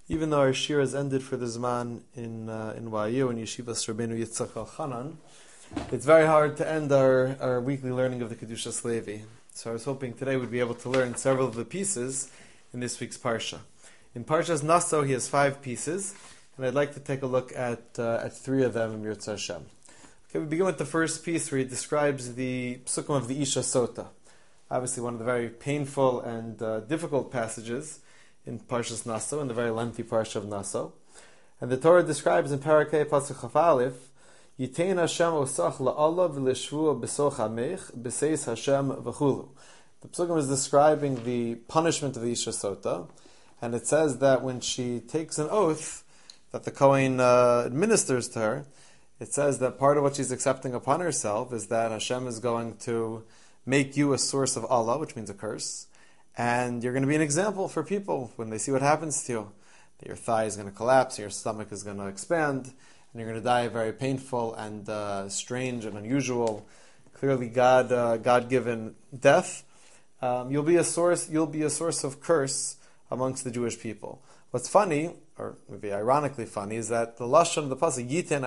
Even though our shir has ended for the Zman in YU and Yeshivas Rabbeinu Yitzchak Elchanan, it's very hard to end our weekly learning of the Kedushas Levi. So I was hoping today we'd be able to learn several of the pieces in this week's Parsha. In Parshas Naso, he has 5 pieces, and I'd like to take a look at 3 of them in Yirtzeh Hashem. Okay, we begin with the first piece where he describes the psukim of the Isha Sota. Obviously one of the very painful and difficult passages in Parshas Naso, in the very lengthy Parsha of Naso. And the Torah describes in Parakeh Pasuk Chaf Aleph, Yitein Hashem osach la'alav v'lishvua b'soch hamech b'seis Hashem v'chulu. The psukim is describing the punishment of the Isha Sota, and it says that when she takes an oath that the Kohen administers to her, it says that part of what she's accepting upon herself is that Hashem is going to make you a source of Allah, which means a curse, and you're going to be an example for people when they see what happens to you. That your thigh is going to collapse, your stomach is going to expand, and you're going to die a very painful and strange and unusual, clearly God-given death. You'll be a source of curse amongst the Jewish people. What's funny, or maybe ironically funny, is that the lashon of the pasuk Yiten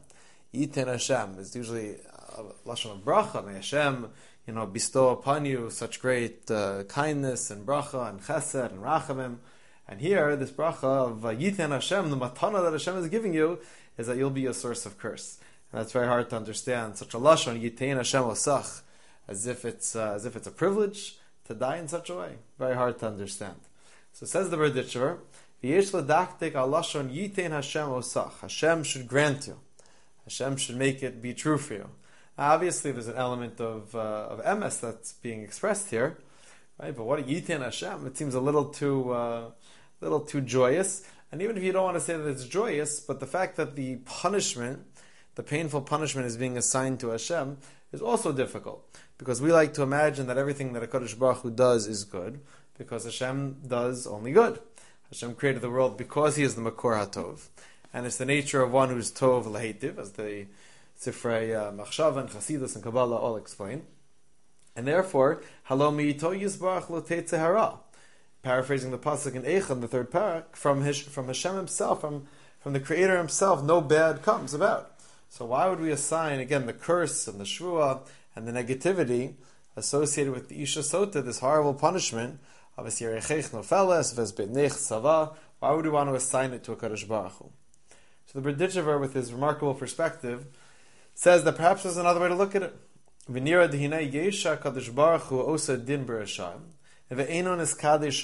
Hashem is usually a lashon of bracha. May Hashem, bestow upon you such great kindness and bracha and chesed and rachamim. And here, this bracha of Yiten Hashem, the matana that Hashem is giving you, is that you'll be a source of curse. And that's very hard to understand. Such a lashon, Yitein Hashem osach, as if it's a privilege to die in such a way. Very hard to understand. So says the Berditcher, V'yesh l'daktik al lashon Yitein Hashem osach. Hashem should grant you. Hashem should make it be true for you. Now, obviously, there's an element of emes that's being expressed here, right? But what Yitein Hashem? It seems a little too joyous. And even if you don't want to say that it's joyous, but the fact that the punishment, the painful punishment, is being assigned to Hashem is also difficult. Because we like to imagine that everything that HaKadosh Baruch Hu does is good, because Hashem does only good. Hashem created the world because He is the Makor HaTov. And it's the nature of one who's Tov L'Heitiv, as the Sifrei Machshava and Chasidus and Kabbalah all explain. And therefore, Halo mi'ito yisbarach lo teitze hara. Paraphrasing the pasuk in Eicha, the third parak, from Hashem Himself, from the Creator Himself, no bad comes about. So why would we assign, again, the curse and the shvua and the negativity associated with the Isha Sota, this horrible punishment of a Yerechech Nofeles, Vesbetnech Sava? Why would we want to assign it to a Kadosh Baruch Hu? So the Berditchever, with his remarkable perspective, says that perhaps there's another way to look at it. V'nira d'hinei yesha Kadosh Baruch Hu osa din b'rashayim. Sometimes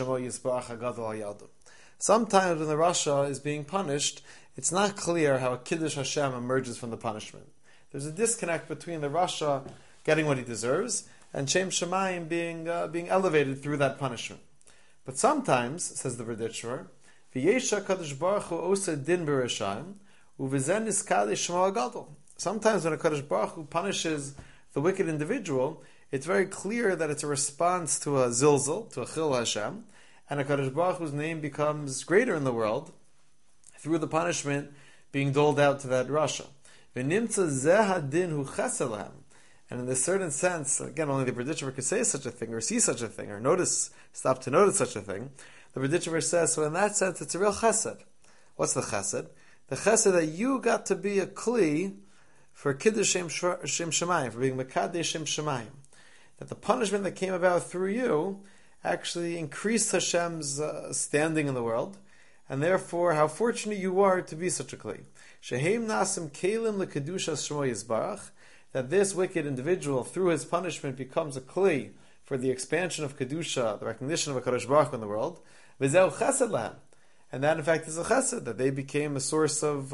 when the Rasha is being punished, it's not clear how a Kiddush Hashem emerges from the punishment. There's a disconnect between the Rasha getting what he deserves and Shem Shemayim being elevated through that punishment. But sometimes, says the Berditchever, V'yesha Kadosh Baruch Hu osa din b'rashayim u'v'zen niskadei shmo hagadol. Sometimes when a Kadosh Baruch Hu punishes the wicked individual, it's very clear that it's a response to a zilzal, to a chil Hashem, and a Kadosh Baruch Hu's name becomes greater in the world through the punishment being doled out to that Rasha. V'nimtza zeh hadin hu chesed lahem. And in a certain sense, again, only the Berditchever could say such a thing, or see such a thing, or stop to notice such a thing. The Berditchever says, so in that sense, it's a real chesed. What's the chesed? The chesed that you got to be a kli for Kiddush Shem Shemayim, for being Mekadesh Shem Shemayim. That the punishment that came about through you actually increased Hashem's standing in the world, and therefore how fortunate you are to be such a kli. Shehem nasim kelim lekedushas shmo yisbarach, that this wicked individual through his punishment becomes a kli for the expansion of kedusha, the recognition of a Kadosh Baruch Hu in the world. V'zeu chesed lahem, and that in fact is a chesed, that they became a source of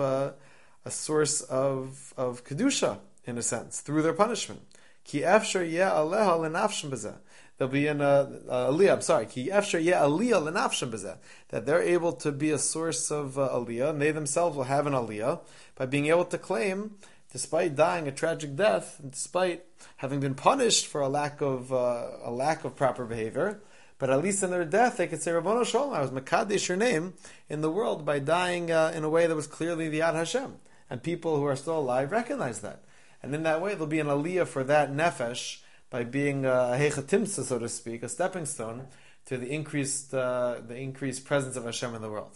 kedusha in a sense through their punishment. Ki efshar yeh aleha lenafshem b'zeh. There'll be an aliyah. Ki efshar yeh aliyah lenafshem b'zeh. That they're able to be a source of aliyah, and they themselves will have an aliyah by being able to claim, despite dying a tragic death, and despite having been punished for a lack of proper behavior, but at least in their death they could say, Rabbono Shalom, I was mekadesh your name in the world by dying in a way that was clearly the Yad Hashem, and people who are still alive recognize that. And in that way, there'll be an aliyah for that nefesh by being a hechatimsa, so to speak, a stepping stone to the increased presence of Hashem in the world.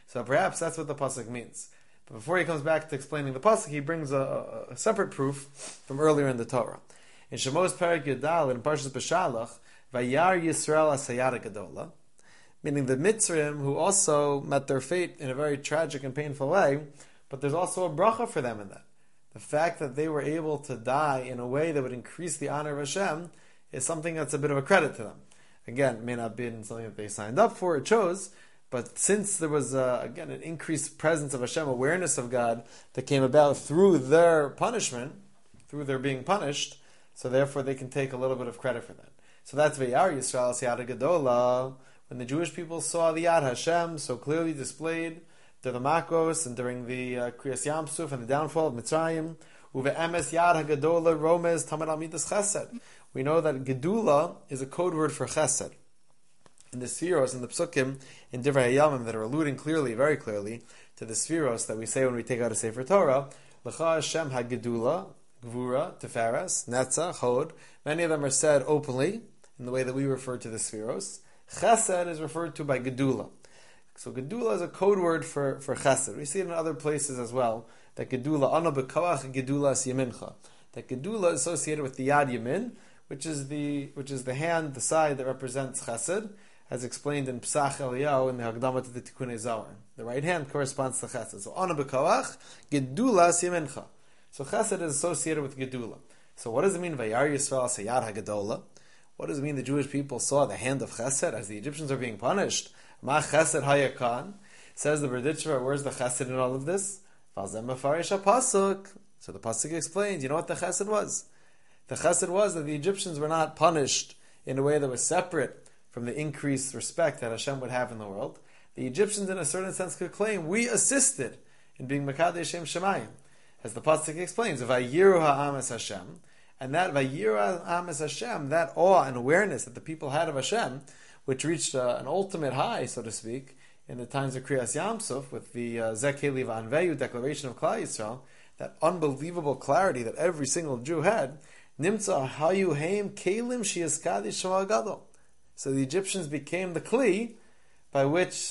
So perhaps that's what the pasuk means. But before he comes back to explaining the pasuk, he brings a separate proof from earlier in the Torah. In Shemos Perek Yudal in Parshas Beshalach, Vayar Yisrael Asayara Gedola, meaning the Mitzrayim who also met their fate in a very tragic and painful way, but there's also a bracha for them in that. The fact that they were able to die in a way that would increase the honor of Hashem is something that's a bit of a credit to them. Again, it may not have been something that they signed up for or chose, but since there was, again, an increased presence of Hashem, awareness of God that came about through their punishment, through their being punished, so therefore they can take a little bit of credit for that. So that's Vayar Yisrael Siyata Gedola, when the Jewish people saw the Yad Hashem so clearly displayed during the Makos and during the Kriyas Yam Suf and the downfall of Mitzrayim, Uve'emes Yad HaGedola Romez Tamid Al Midas Chesed. We know that Gedula is a code word for Chesed. In the Sfiros, in the Psukim, in Divrei Hayamim that are alluding clearly, very clearly, to the Sfiros that we say when we take out a Sefer Torah, L'cha Hashem HaGedula, Gvura, Teferes, Netzach, Hod. Many of them are said openly, in the way that we refer to the Sfiros. Chesed is referred to by Gedula. So Gedula is a code word for Chesed. We see it in other places as well, that Gedula, Ana B'Koach Gedula As Yamincha. That Gedula is associated with the Yad Yamin, which is the hand, the side that represents Chesed, as explained in Psach Eliyahu in the Hagdama to the Tikkunei Zohar. The right hand corresponds to Chesed. So Ana B'Koach Gedula As Yamincha. So Chesed is associated with Gedula. So what does it mean, Vayar Yisrael Sayad HaGedola? What does it mean the Jewish people saw the hand of Chesed as the Egyptians are being punished? Ma Chesed Hayakan. Says the Berditcher, where's the Chesed in all of this? Valzem Mefarish HaPasuk. So the Pasuk explains, you know what the Chesed was? The Chesed was that the Egyptians were not punished in a way that was separate from the increased respect that Hashem would have in the world. The Egyptians, in a certain sense, could claim, we assisted in being Mekadesh Shem Shemayim. As the Pasuk explains, Vayiru Ha'am Es Hashem. And that Vayiru Ha'am Es Hashem, that awe and awareness that the people had of Hashem, which reached an ultimate high, so to speak, in the times of Kriyas Yam Suf, with the Zekeli V'Anveyu declaration of Klal Yisrael, that unbelievable clarity that every single Jew had, Nimtza Hayu Heim Kelim Shiaskadi Shema Gadol. So the Egyptians became the Kli by which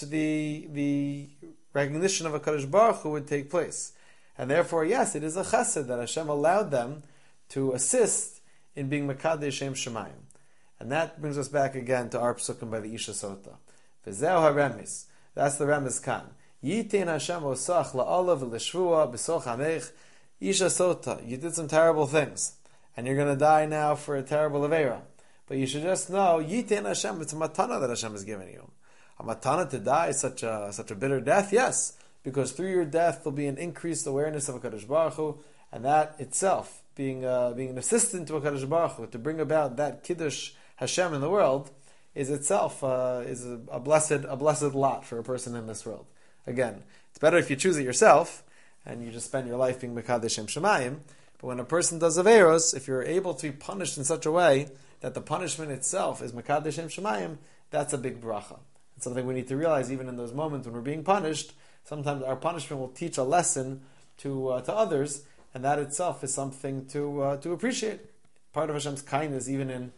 the recognition of a Kadosh Baruch Hu would take place. And therefore, yes, it is a chesed that Hashem allowed them to assist in being Mekadesh Shem Shemayim. And that brings us back again to our psukim by the Isha Sota. V'zeu ha-remis. That's the remis kan. Yitin Hashem osach la'olav l'shvua b'soch hamech. Isha Sota, you did some terrible things. And you're going to die now for a terrible avera. But you should just know, Yitin Hashem, it's a matana that Hashem has given you. A matana to die, such a bitter death? Yes. Because through your death, there'll be an increased awareness of a Kadosh Baruch Hu, and that itself, being an assistant to a Kadosh Baruch Hu, to bring about that Kiddush Hashem in the world, is itself is a blessed lot for a person in this world. Again, it's better if you choose it yourself, and you just spend your life being Mekadesh Shem Shemayim, but when a person does Averos, if you're able to be punished in such a way that the punishment itself is Mekadesh Shem Shemayim, that's a big bracha. It's something we need to realize even in those moments when we're being punished. Sometimes our punishment will teach a lesson to others, and that itself is something to appreciate. Part of Hashem's kindness, even in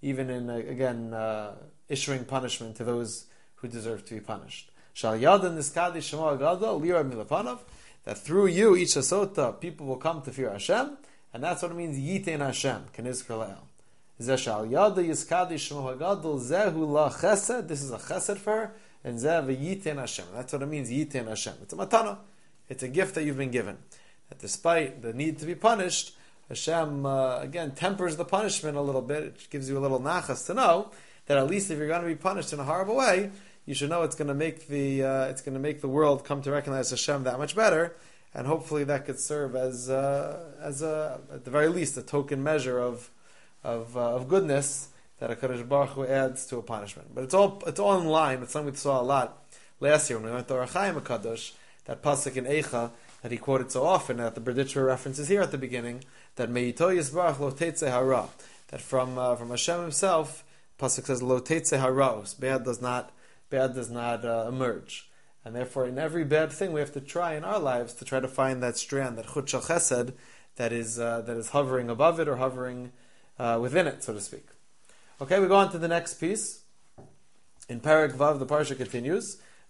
issuing punishment to those who deserve to be punished. Shal Yadan Niskadi Shema Gadol Lira Milapanav, that through you, each asota, people will come to fear Hashem, and that's what it means Yitin Hashem, Keniz Kraleel. Zeh Shal Yada Yiskadi Shema Gadol Zehu La Chesed. This is a Chesed for her. And Zev Yitin Hashem. That's what it means, Yitin Hashem. It's a matana. It's a gift that you've been given. That despite the need to be punished, Hashem, again, tempers the punishment a little bit. It gives you a little nachas to know that at least if you're going to be punished in a horrible way, you should know it's going to make the world come to recognize Hashem that much better, and hopefully that could serve as at the very least, a token measure of goodness that a Kadosh Baruch Hu adds to a punishment. But it's all in line. It's something we saw a lot last year when we went to Ohr HaChaim HaKadosh, that pasuk in Eicha that he quoted so often, that the Berditcher references here at the beginning, that Me'ito Yisbarach Lo Teitze Hara, that from Hashem Himself, pasuk says Lo Teitze Haraos, bad does not emerge, and therefore in every bad thing we have to try in our lives to try to find that strand, that chut shel chesed, that is hovering above it or hovering within it, so to speak. Okay, we go on to the next piece. In Perek Vav, the parsha continues.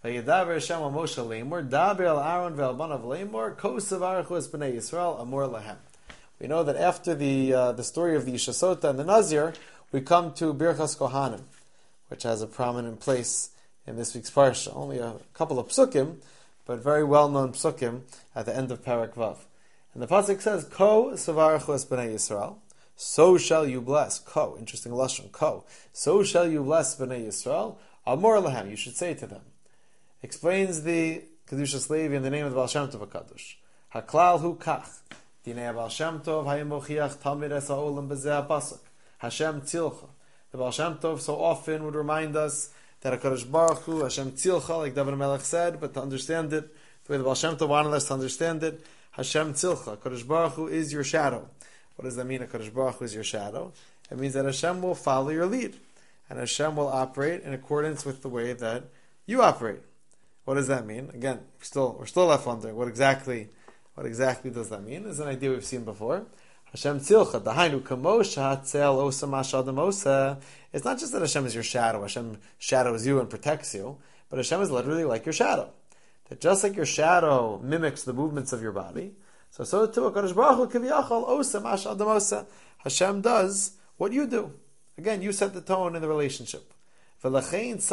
Vayedaber Hashem al Moshe Lemor, Daber al Aaron ve'al Banav Lemor, Kosav Aruchu es Bnei Yisrael, Amor Lahem. We know that after the story of the Yishasota and the Nazir, we come to Birchas Kohanim, which has a prominent place in this week's parsha. Only a couple of psukim, but very well-known psukim at the end of Parak Vav. And the pasuk says, Ko Savarechu es Bnei Yisrael, so shall you bless. Ko, interesting lashon. Ko, so shall you bless Bnei Yisrael. Amor Lahem, you should say to them. Explains the Kedushas Levi in the name of the Baal Shem Tov HaKadosh. Haklal hu kach. Dinei Baal Shem Tov hayim mochiach tamid es ha'olam b'zeh ha'pasuk. Hashem tzilcha. The Baal Shem Tov so often would remind us that HaKadosh Baruch Hu, Hashem tzilcha, like David Melech said, but to understand it, the way the Baal Shem Tov wanted us to understand it, Hashem tzilcha. HaKadosh Baruch Hu is your shadow. What does that mean, HaKadosh Baruch Hu is your shadow? It means that Hashem will follow your lead. And Hashem will operate in accordance with the way that you operate. What does that mean? Again, we're still left wondering what exactly does that mean? It's an idea we've seen before. Hashem tzilcha, dahainu kamosh hatzel osa mashadam osa. It's not just that Hashem is your shadow. Hashem shadows you and protects you, but Hashem is literally like your shadow. That just like your shadow mimics the movements of your body, so too HaKadosh Baruch Hu kiviyachol osa mashadam osa. Hashem does what you do. Again, you set the tone in the relationship. Realize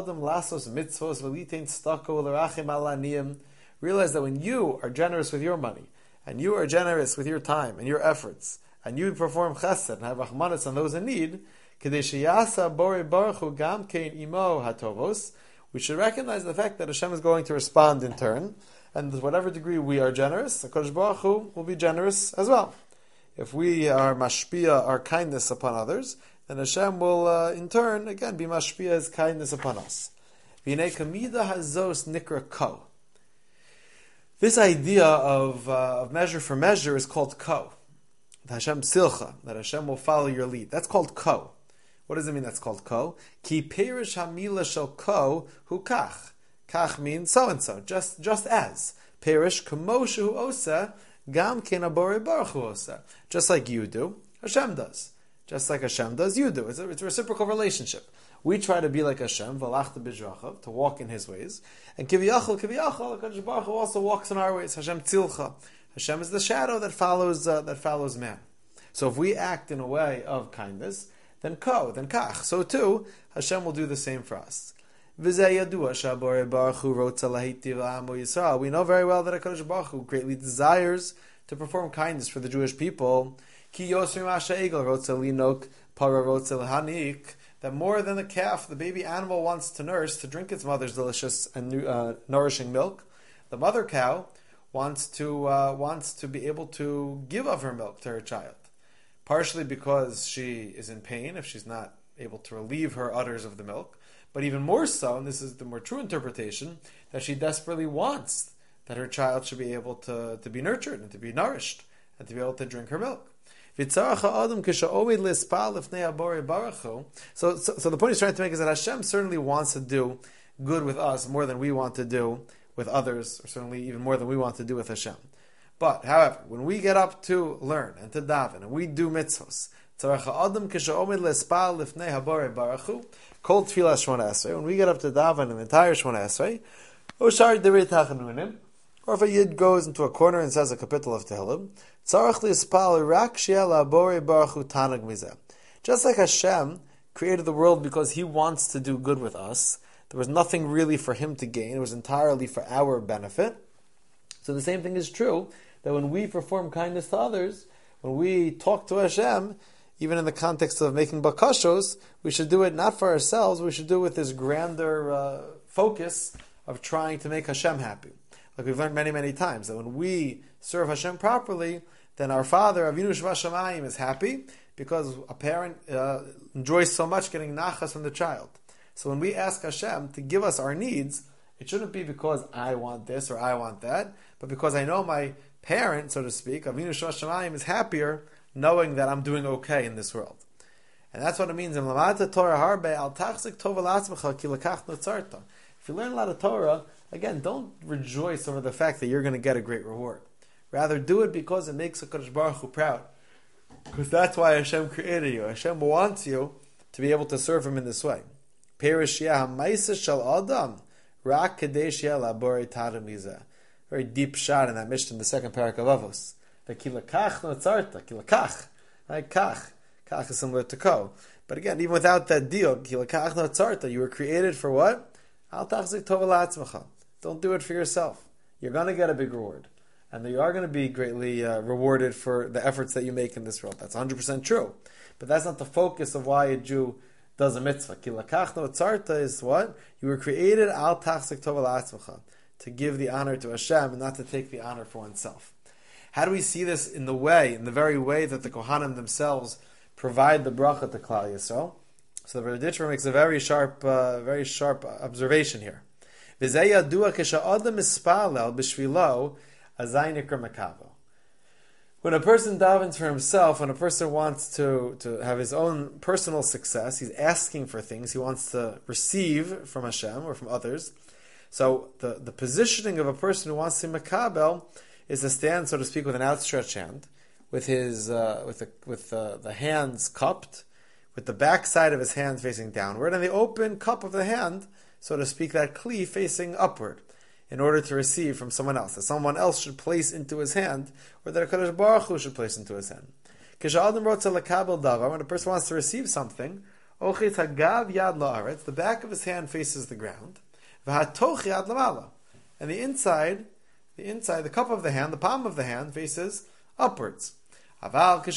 that when you are generous with your money, and you are generous with your time and your efforts, and you perform chesed and have rachmanis on those in need, we should recognize the fact that Hashem is going to respond in turn, and to whatever degree we are generous, HaKadosh Baruch Hu will be generous as well. If we are mashpia our kindness upon others, then Hashem will, in turn, again, be mashpia His kindness upon us. V'nei kamida hazos nikra ko. This idea of measure for measure is called ko. The Hashem silcha, that Hashem will follow your lead. That's called ko. What does it mean that's called ko? Ki perish hamila shel ko hu kach. Kach means so-and-so, just as. Perish kamoshu osa, gam ken abore baruch hu osa. Just like you do, Hashem does. Just like Hashem does, you do. It's a reciprocal relationship. We try to be like Hashem, v'alachta b'zrachav, to walk in His ways. And kiviyachol, HaKadosh Baruch Hu also walks in our ways. Hashem tzilcha. Hashem is the shadow that follows man. So if we act in a way of kindness, then kach. So too, Hashem will do the same for us. We know very well that HaKadosh Baruch Hu greatly desires to perform kindness for the Jewish people. That more than the calf, the baby animal wants to nurse, to drink its mother's delicious and nourishing milk, the mother cow wants to be able to give of her milk to her child. Partially because she is in pain if she's not able to relieve her udders of the milk, but even more so, and this is the more true interpretation, that she desperately wants that her child should be able to be nurtured and to be nourished and to be able to drink her milk. So the point he's trying to make is that Hashem certainly wants to do good with us more than we want to do with others, or certainly even more than we want to do with Hashem. But, however, when we get up to learn and to daven, and we do mitzvos, called Tfilah Shmona Esrei, when we get up to daven an entire Shmona Esrei, or if a Yid goes into a corner and says a capital of Tehillim, just like Hashem created the world because He wants to do good with us, there was nothing really for Him to gain, it was entirely for our benefit. So the same thing is true, that when we perform kindness to others, when we talk to Hashem, even in the context of making bakashos, we should do it not for ourselves, we should do it with this grander focus of trying to make Hashem happy. Like we've learned many, many times, that when we serve Hashem properly, then our Father, Avinu Shvashamayim, is happy because a parent enjoys so much getting nachas from the child. So when we ask Hashem to give us our needs, it shouldn't be because I want this or I want that, but because I know my parent, so to speak, Avinu Shvashamayim, is happier knowing that I'm doing okay in this world. And that's what it means. If you learn a lot of Torah, again, don't rejoice over the fact that you're going to get a great reward. Rather, do it because it makes HaKadosh Baruch Hu proud. Because that's why Hashem created you. Hashem wants you to be able to serve Him in this way. Perishia ha'maisa shel adam Rak kadesh labore tadam mizeh. Very deep shot in that Mishnah in the second parak of Avos. The kilakach no tzarta, kilakach, right? Kach is similar to ko. But again, even without that deal, kilakach no tzarta, you were created for what? Al tachzik tova la'atzmacha. Don't do it for yourself. You're going to get a big reward. And you are going to be greatly rewarded for the efforts that you make in this world. That's 100% true. But that's not the focus of why a Jew does a mitzvah. Kilakach no tzarta is what? You were created al tachzik tova la'atzmacha, to give the honor to Hashem and not to take the honor for oneself. How do we see this in the very way that the Kohanim themselves provide the bracha to Klal Yisrael? So the Rebbe makes a very sharp observation here. When a person davens for himself, when a person wants to have his own personal success, he's asking for things, he wants to receive from Hashem or from others. So the positioning of a person who wants to makabel is to stand, so to speak, with an outstretched hand, with his the hands cupped, with the back side of his hand facing downward, and the open cup of the hand, so to speak, that kli facing upward, in order to receive from someone else, that someone else should place into his hand, or that HaKadosh Baruch Hu should place into his hand. When a person wants to receive something, the back of his hand faces the ground, and the inside, the cup of the hand, the palm of the hand faces upwards. But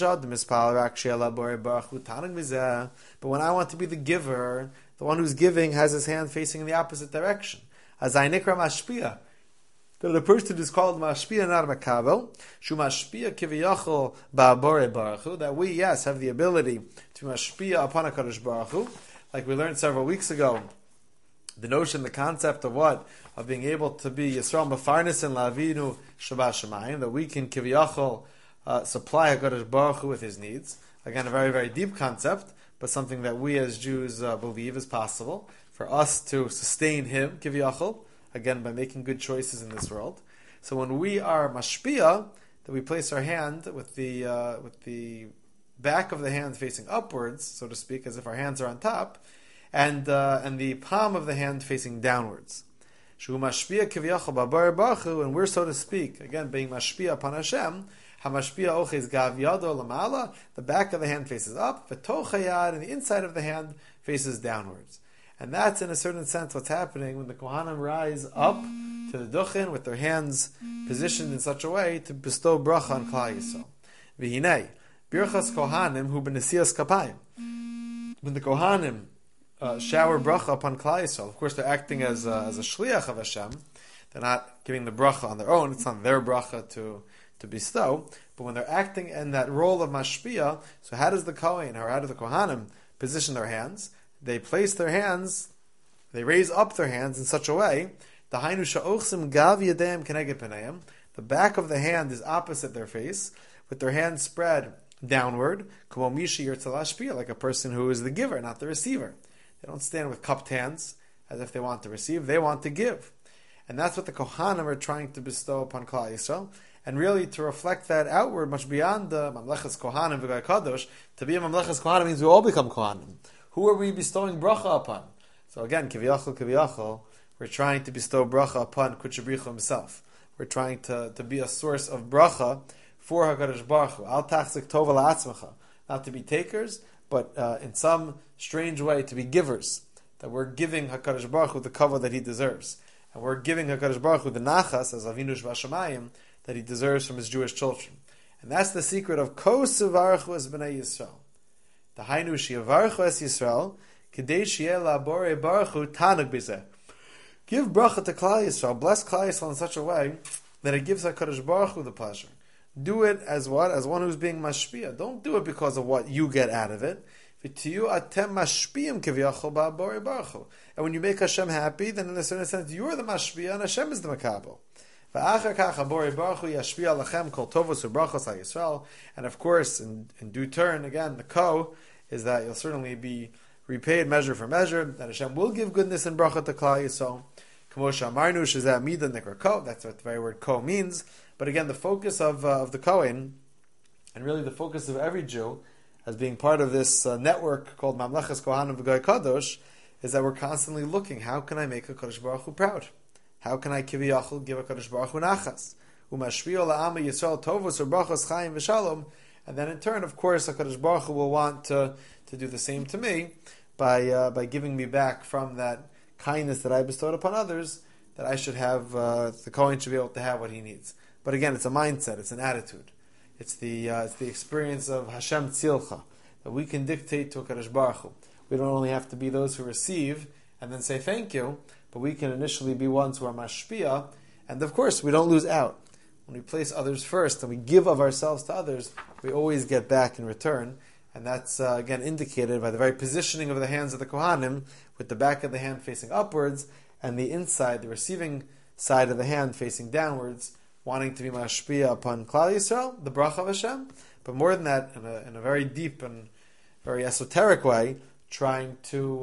when I want to be the giver, the one who's giving has his hand facing in the opposite direction. That a person is called mashpia, not makabel. Shu mashpia kiviyachol ba'abore baruch hu. That we, yes, have the ability to mashpia upon HaKadosh Baruch Hu. Like we learned several weeks ago, the notion, the concept of what? Of being able to be Yisrael Mefarnes and Lavinu Shabbat Shemayim, that we can kiviyachol supply HaKadosh Baruch Hu with his needs. Again, a very, very deep concept, but something that we as Jews believe is possible for us to sustain him, kiviyachol, again, by making good choices in this world. So when we are mashpia, that we place our hand with the back of the hand facing upwards, so to speak, as if our hands are on top, and the palm of the hand facing downwards. Shu mashpia kiviyachol ba'abore baruch hu, and we're, so to speak, again, being mashpia upon Hashem, hamashpia oches gav yado lamala, the back of the hand faces up, v'toch hayad, and the inside of the hand faces downwards. And that's, in a certain sense, what's happening when the Kohanim rise up to the Duchen with their hands positioned in such a way to bestow bracha on Klal Yisrael. V'hinei, birchas Kohanim hu b'nesias kapayim. When the Kohanim shower bracha upon Klal Yisrael, of course they're acting as a shliach of Hashem. They're not giving the bracha on their own. It's not their bracha to bestow. But when they're acting in that role of mashpia, so how does the Kohen, or how do the Kohanim position their hands? They place their hands, they raise up their hands in such a way, the back of the hand is opposite their face, with their hands spread downward, like a person who is the giver, not the receiver. They don't stand with cupped hands as if they want to receive, they want to give. And that's what the Kohanim are trying to bestow upon Klal Yisrael. And really, to reflect that outward, much beyond the Mamlechas Kohanim v'Goy Kadosh, to be a Mamlechas Kohanim means we all become Kohanim. Who are we bestowing bracha upon? So again, kiviyachol, we're trying to bestow bracha upon Kutchabrichu himself. We're trying to be a source of bracha for HaKadosh Baruch Hu. Al tachzik tova la'atzmacha. Not to be takers, but in some strange way to be givers. That we're giving HaKadosh Baruch Hu the kavod that he deserves. And we're giving HaKadosh Baruch Hu the nachas, as Avinu Shvashamayim, that he deserves from his Jewish children. And that's the secret of Ko Sivarchu es B'nai Yisrael. The Hainu Shiavarchu es Yisrael, Kedei Shiel Labore Baruch Hu Tanug B'zeh. Give bracha to Klal Yisrael, bless Klal Yisrael in such a way that it gives HaKadosh Baruch Hu the pleasure. Do it as what? As one who's being mashpia. Don't do it because of what you get out of it. V'tiyu atem mashpiyim kiviyachol ba'abore Baruch Hu. And when you make Hashem happy, then in a certain sense you're the mashpia and Hashem is the makabel. And of course, in due turn, again, the ko is that you'll certainly be repaid measure for measure, that Hashem will give goodness and bracha to Klal Yisrael. That's what the very word ko means. But again, the focus of the Kohen, and really the focus of every Jew, as being part of this network called Mamlechas Kohanim v'Goy Kadosh, is that we're constantly looking, how can I make HaKadosh Baruch Hu proud? How can I kiviyachol give HaKadosh Baruch Hu nachas? Umashviyo la'ama Yisrael tovos u'brachos chayim v'shalom. And then in turn, of course, HaKadosh Baruch Hu will want to do the same to me by giving me back from that kindness that I bestowed upon others, that I should have, the Kohen should be able to have what he needs. But again, it's a mindset, it's an attitude. It's the experience of Hashem Tzilcha, that we can dictate to HaKadosh Baruch Hu. We don't only have to be those who receive and then say thank you, but we can initially be ones who are mashpia, and of course we don't lose out. When we place others first and we give of ourselves to others, we always get back in return, and that's again indicated by the very positioning of the hands of the Kohanim, with the back of the hand facing upwards and the inside, the receiving side of the hand facing downwards, wanting to be mashpia upon Klal Yisrael, the bracha of Hashem, but more than that, in a very deep and very esoteric way, trying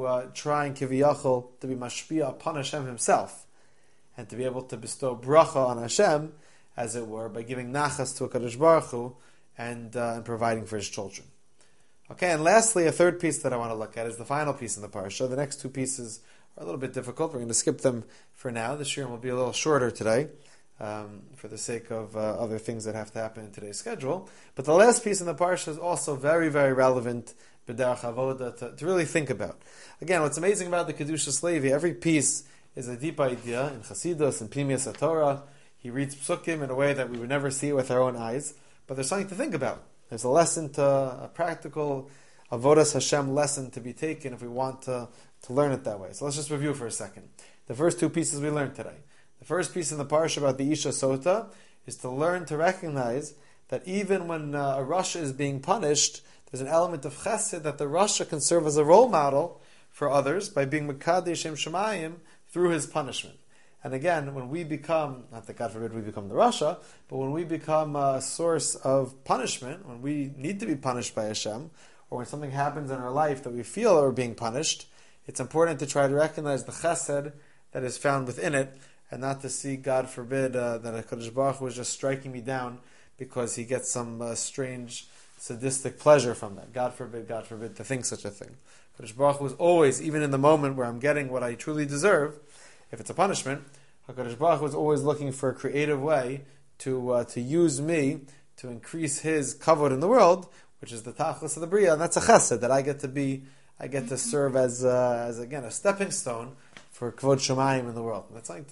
kiviyachol to be mashpia upon Hashem Himself, and to be able to bestow bracha on Hashem, as it were, by giving nachas to HaKadosh Baruch Hu and providing for His children. Okay, and lastly, a third piece that I want to look at is the final piece in the parsha. The next two pieces are a little bit difficult. We're going to skip them for now. The shiur will be a little shorter today, for the sake of other things that have to happen in today's schedule. But the last piece in the parsha is also very, very relevant b'derech avoda to really think about. Again, what's amazing about the Kedushas Levi, every piece is a deep idea in Chassidus and Pnimius HaTorah. He reads psukim in a way that we would never see it with our own eyes, but there's something to think about. There's a practical avodas Hashem lesson to be taken if we want to learn it that way. So let's just review for a second. The first two pieces we learned today. The first piece in the parsha about the Isha Sota is to learn to recognize that even when a Rasha is being punished, there's an element of chesed that the Rasha can serve as a role model for others by being Mekadesh Shem Shemayim through his punishment. And again, when we become, not that God forbid we become the Rasha, but when we become a source of punishment, when we need to be punished by Hashem, or when something happens in our life that we feel are being punished, it's important to try to recognize the chesed that is found within it, and not to see, God forbid, that HaKadosh Baruch Hu is just striking me down because he gets some strange, sadistic pleasure from that. God forbid, to think such a thing. HaKadosh Baruch Hu is always, even in the moment where I'm getting what I truly deserve, if it's a punishment, HaKadosh Baruch Hu is always looking for a creative way to use me to increase His kavod in the world, which is the tachlis of the bria, and that's a chesed that I get to serve as again a stepping stone for kavod shemayim in the world. And that's like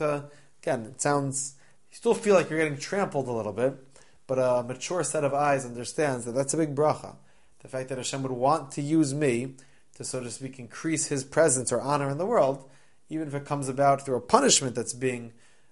it sounds, you still feel like you're getting trampled a little bit, but a mature set of eyes understands that that's a big bracha. The fact that Hashem would want to use me to, so to speak, increase His presence or honor in the world, even if it comes about through a punishment that's being,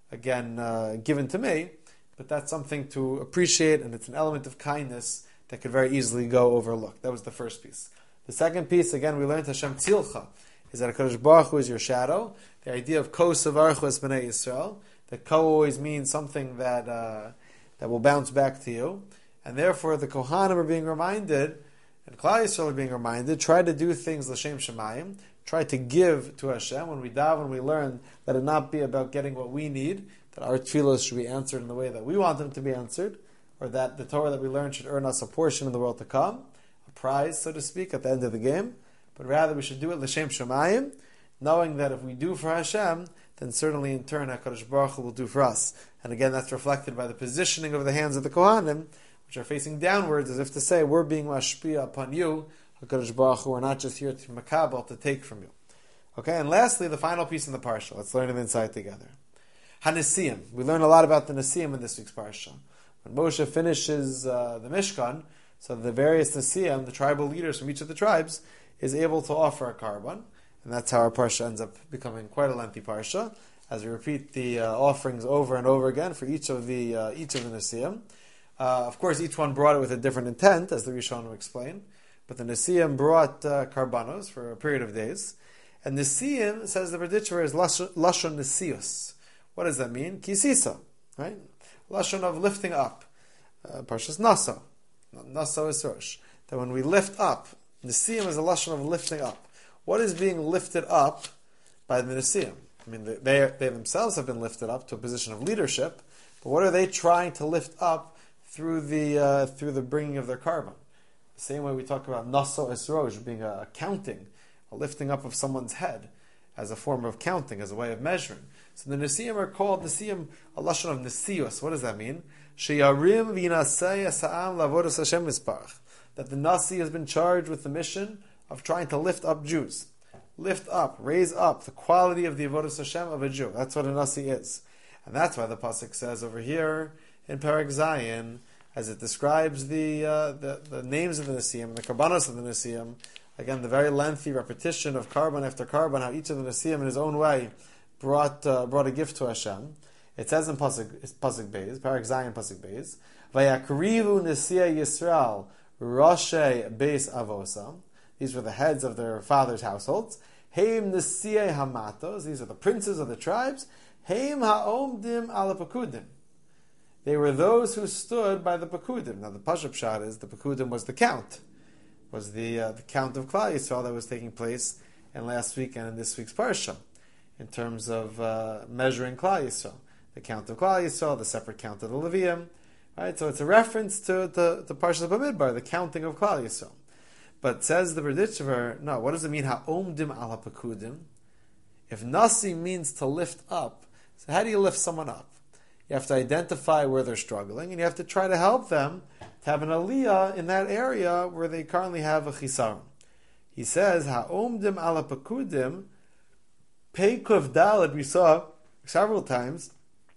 again, given to me, but that's something to appreciate, and it's an element of kindness that could very easily go overlooked. That was the first piece. The second piece, again, we learned Hashem Tzilcha, is that HaKadosh Baruch Hu is your shadow. The idea of Ko Savarchu Es B'nai Yisrael, that Ko always means something that will bounce back to you, and therefore the Kohanim are being reminded, and Klal Yisrael are being reminded, try to do things L'Shem Shemayim, try to give to Hashem. When we daven, we learn that it not be about getting what we need, that our tefillos should be answered in the way that we want them to be answered, or that the Torah that we learn should earn us a portion in the world to come, a prize, so to speak, at the end of the game, but rather we should do it l'shem shemayim, knowing that if we do for Hashem, then certainly in turn HaKadosh Baruch Hu will do for us. And again, that's reflected by the positioning of the hands of the Kohanim, which are facing downwards, as if to say, we're being mashpia upon you, HaKadosh Baruch Hu, we're not just here to makabel, to take from you. Okay, and lastly, the final piece in the parsha. Let's learn it inside together. HaNesiyim. We learn a lot about the Nesiyim in this week's parsha. When Moshe finishes the Mishkan, so the various Nesiyim, the tribal leaders from each of the tribes, is able to offer a karban, and that's how our parsha ends up becoming quite a lengthy parsha, as we repeat the offerings over and over again for each of the Nesiyim. Of course, each one brought it with a different intent, as the Rishonim explain. But the Nesiyim brought karbanos for a period of days. And Nesiyim, says the Berditcher, is Lashon Nesiyus. What does that mean? Kisisa, right? Lashon of lifting up. Parshas Nasa. Nasa is Rosh. That when we lift up, Nesiyim is a Lashon of lifting up. What is being lifted up by the Nesiyim? I mean, they themselves have been lifted up to a position of leadership, but what are they trying to lift up through the bringing of their karban? The same way we talk about Nasa es Rosh being a counting, a lifting up of someone's head. as a form of counting, as a way of measuring. So the Nesiyim are called Nesiyim, a lashon of Nesiyus. What does that mean? Sheyarim v'inasei asa'am lavodas Hashem misparach. That the Nasi has been charged with the mission of trying to lift up Jews. Lift up, raise up the quality of the avodas Hashem of a Jew. That's what a Nasi is. And that's why the Pasuk says over here in Perek Zayin, as it describes the names of the Nesiyim, the Karbanos of the Nesiyim, again, the very lengthy repetition of Karban after Karban, how each of the Nesiyim in his own way brought a gift to Hashem. It says in Pasuk Beis, Perek Zayin Pasuk Beis, Vayakrivu Nesiya Yisrael Roshei Beis Avosa. These were the heads of their fathers' households. Heim Nesiyei Hamatos. These are the princes of the tribes. Heim Ha'omdim Ala Pakudim. They were those who stood by the Pakudim. Now the Pashup Shad is the Pakudim was the count. Was the count of Klal Yisrael that was taking place in last week and in this week's Parsha, in terms of measuring Klal Yisrael. The count of Klal Yisrael, the separate count of the Levium. Right? So it's a reference to the Parsha Bamidbar, the counting of Klal Yisrael. But says the Berditchever, no, what does it mean, ha'omdim ala pakudim? If nasi means to lift up, so how do you lift someone up? You have to identify where they're struggling, and you have to try to help them to have an aliyah in that area where they currently have a chisaron. He says, ha'omdim ala pakudim, peikuv daled, we saw several times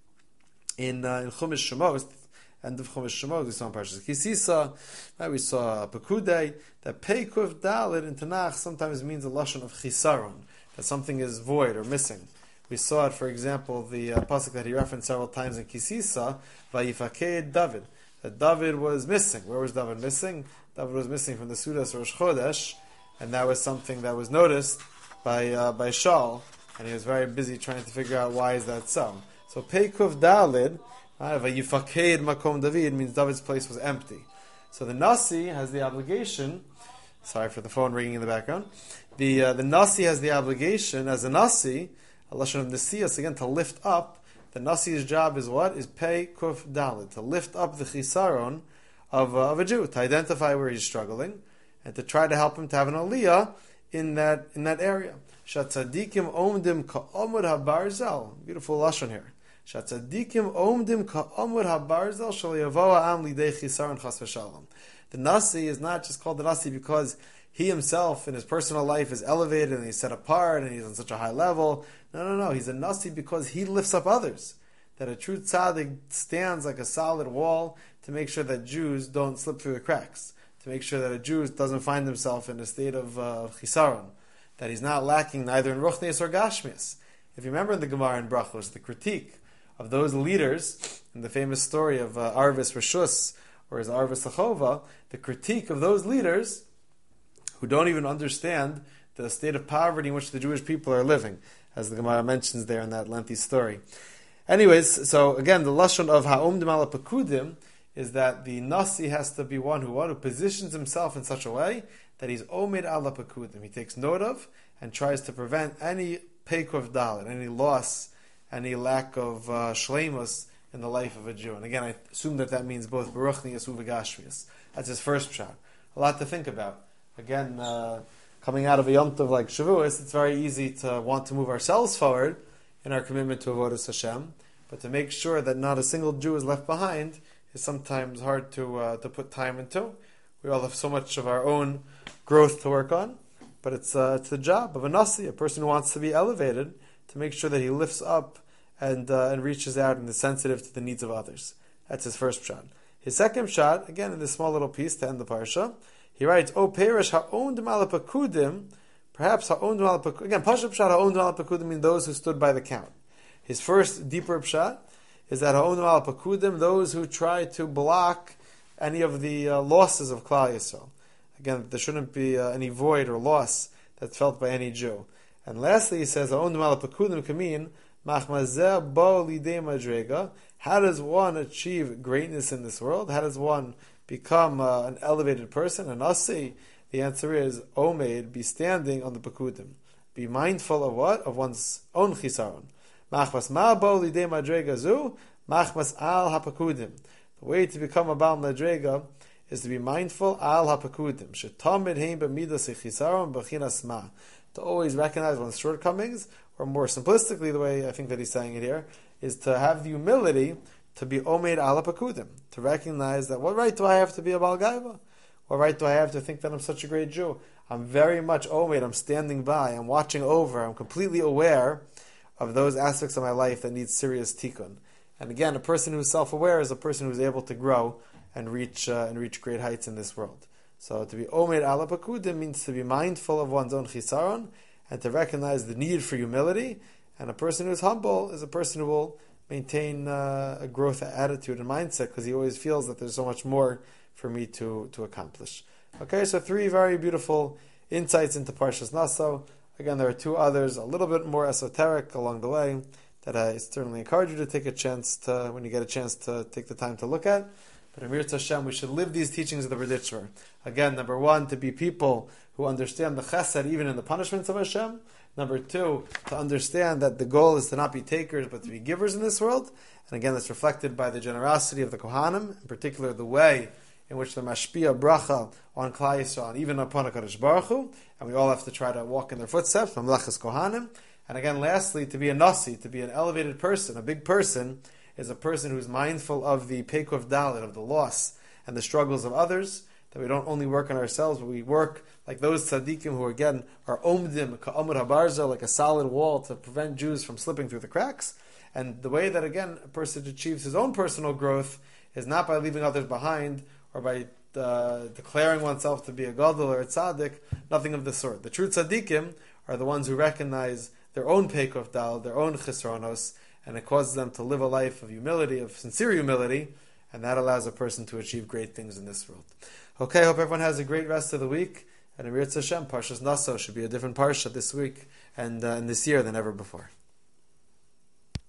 in Chumash Shemos, end of Chumash Shemos, we saw in Parshas Kisisa, right? We saw Pekudei, that Peikuv Dalet in Tanakh sometimes means a lashon of chisaron, that something is void or missing. We saw it, for example, the pasuk that he referenced several times in Kisisa, Vayifaked David, that David was missing. Where was David missing? David was missing from the Sudas Rosh Chodesh, and that was something that was noticed by Shaul, and he was very busy trying to figure out why is that so. So Peikuv Dalet, Vayifaked Makom David, means David's place was empty. So the Nasi has the obligation, sorry for the phone ringing in the background, the Nasi has the obligation, as a Nasi, a lashon of Nesiyas, again, to lift up. The Nasi's job is what? Is Pei Kuf Dalet, to lift up the chisaron of a Jew, to identify where he's struggling, and to try to help him to have an aliyah in that area. Shatzadikim omdim ka'omud habarzel. Beautiful lashon here. Shatzadikim omdim ka'omud habarzel shal yavoa am lidei chisaron chas v'shalom. The Nasi is not just called the Nasi because he himself in his personal life is elevated and he's set apart and he's on such a high level. No. He's a Nasi because he lifts up others. That a true tzaddik stands like a solid wall to make sure that Jews don't slip through the cracks. To make sure that a Jew doesn't find himself in a state of chisaron. That he's not lacking neither in ruchnius or gashmius. If you remember in the Gemara in Brachos, the critique of those leaders, in the famous story of Arvis Rishus, or his Arvis Achova, the critique of those leaders who don't even understand the state of poverty in which the Jewish people are living, as the Gemara mentions there in that lengthy story. Anyways, so again, the lashon of ha'omdim ala pakudim is that the Nasi has to be one who positions himself in such a way that he's omed ala pakudim. He takes note of and tries to prevent any peikuv dalet, any loss, any lack of shleimus in the life of a Jew. And again, I assume that means both beruchnius uvegashmius. That's his first pshat. A lot to think about. Again, coming out of a Yom Tov like Shavuos, it's very easy to want to move ourselves forward in our commitment to Avodas Hashem, but to make sure that not a single Jew is left behind is sometimes hard to put time into. We all have so much of our own growth to work on, but it's the job of a Nasi, a person who wants to be elevated, to make sure that he lifts up and reaches out and is sensitive to the needs of others. That's his first pshat. His second pshat, again in this small little piece to end the parsha, he writes, "O perish ha'ondim ala pakudim." Perhaps ha'ondim ala pakudim. Again, pashup pshat ha'ondim ala pakudim mean those who stood by the count. His first deeper pshat is that ha'ondim ala pakudim, those who try to block any of the losses of Klal Yisrael. Again, there shouldn't be any void or loss that's felt by any Jew. And lastly, he says ha'ondim ala pakudim can mean machmazeh bo lidei madrega. How does one achieve greatness in this world? How does one become an elevated person, a Nasi? The answer is, Omeid, be standing on the Pakudim. Be mindful of what? Of one's own chisaron. Machmas ma bo lidei madrega zu, machmas al hapakudim. The way to become a Baal Madrega is to be mindful al hapakudim. Shetamid heim b'midas chisaron b'chinas ma. to always recognize one's shortcomings, or more simplistically, the way I think that he's saying it here, is to have the humility to be omeid ala pakudim, to recognize that what right do I have to be a Baal Gaiva? What right do I have to think that I'm such a great Jew? I'm very much omeid, I'm standing by, I'm watching over, I'm completely aware of those aspects of my life that need serious tikkun. And again, a person who's self-aware is a person who's able to grow and reach great heights in this world. So to be omeid ala pakudim means to be mindful of one's own chisaron and to recognize the need for humility. And a person who's humble is a person who will maintain a growth attitude and mindset because he always feels that there's so much more for me to accomplish. Okay, so 3 very beautiful insights into Parshas Naso. Again, there are 2 others, a little bit more esoteric along the way, that I certainly encourage you to take a chance to, when you get a chance to take the time to look at. But in Mirz Hashem, we should live these teachings of the Berditcher. Again, number 1, to be people who understand the chesed even in the punishments of Hashem. Number 2, to understand that the goal is to not be takers, but to be givers in this world. And again, that's reflected by the generosity of the Kohanim, in particular the way in which the mashpia bracha on Klal Yisrael, and even upon HaKadosh Baruch Hu, and we all have to try to walk in their footsteps, Mamlechas Kohanim. And again, lastly, to be a nasi, to be an elevated person, a big person, is a person who's mindful of the Pekov Dalet, of the loss and the struggles of others, that we don't only work on ourselves, but we work like those tzaddikim who, again, are omdim, ka'amud habarza, like a solid wall to prevent Jews from slipping through the cracks. And the way that, again, a person achieves his own personal growth is not by leaving others behind or by declaring oneself to be a gadol or a tzaddik, nothing of the sort. The true tzaddikim are the ones who recognize their own pekov dal, their own chisronos, and it causes them to live a life of humility, of sincere humility, and that allows a person to achieve great things in this world. Okay, hope everyone has a great rest of the week, and in Mirz Hashem, Parshas Naso should be a different parsha this week and this year than ever before.